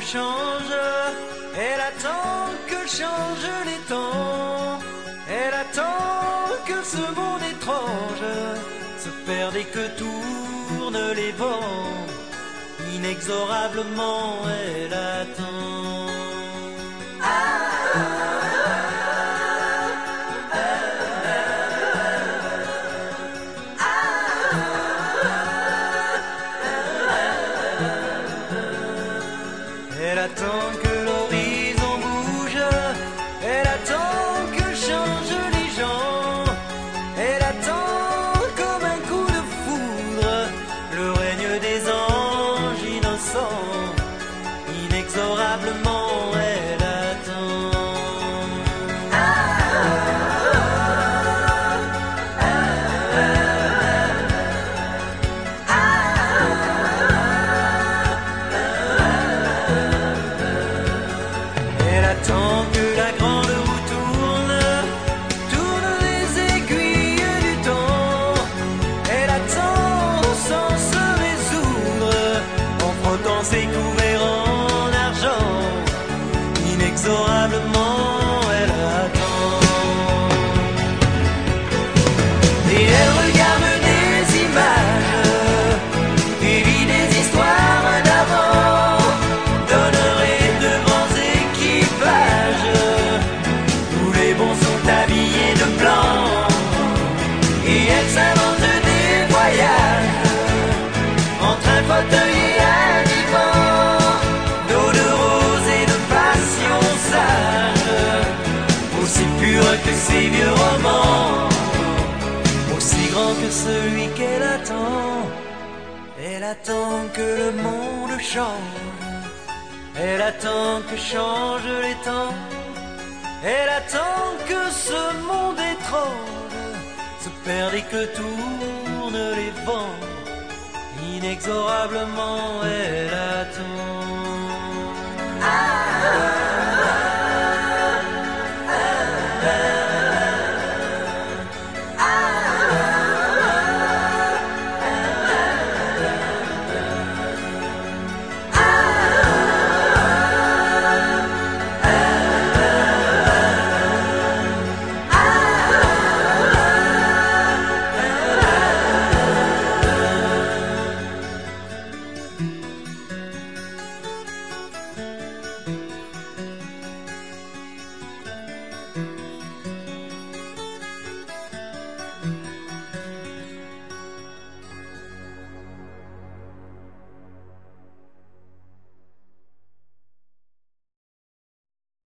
change, elle attend que changent les temps. Elle attend que ce monde étrange se perde et que tournent les vents. Inexorablement, elle attend. Elle attend que l'horizon bouge, elle attend que changent les gens, elle attend comme un coup de foudre le règne des anges innocents. Inexorablement elle attend. Elle attend que la grande roue tourne les aiguilles du temps. Elle attend sans se résoudre, en frottant ses couverts en argent. Inexorablement elle attend. Et elle regarde des images et vit des histoires d'avant. Donnerait de grands équipages où les bons sont habillés de blanc. Et elle s'invente des voyages entre un fauteuil et un divan, d'eau de rose et de passion sage, aussi pure que ces vieux romans, aussi grand que celui qu'elle attend. Elle attend que le monde change, elle attend que changent les temps, elle attend que ce monde étrange se perde et que tournent les vents. Inexorablement elle attend.